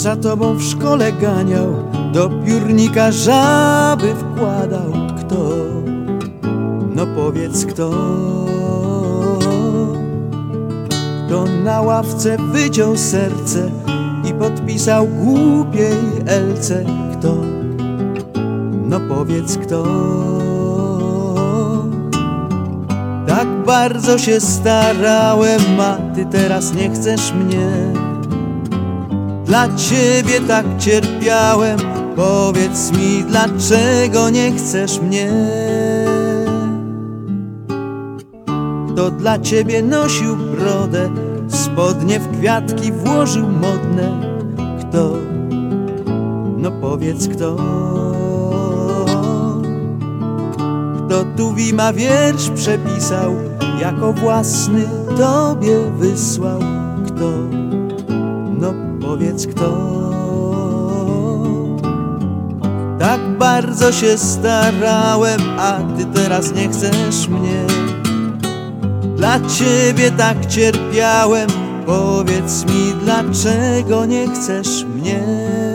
za tobą w szkole ganiał, do piórnika żaby wkładał. Kto? No powiedz kto? Kto na ławce wyciął serce i podpisał głupiej Elce? Kto? No powiedz kto? Tak bardzo się starałem, a ty teraz nie chcesz mnie. Dla ciebie tak cierpiałem, powiedz mi, dlaczego nie chcesz mnie? Kto dla ciebie nosił brodę, spodnie w kwiatki włożył modne? Kto? No powiedz kto? Kto tu Wima wiersz przepisał, jako własny tobie wysłał? Kto? No powiedz kto? Tak bardzo się starałem, a ty teraz nie chcesz mnie. Dla ciebie tak cierpiałem, powiedz mi, dlaczego nie chcesz mnie?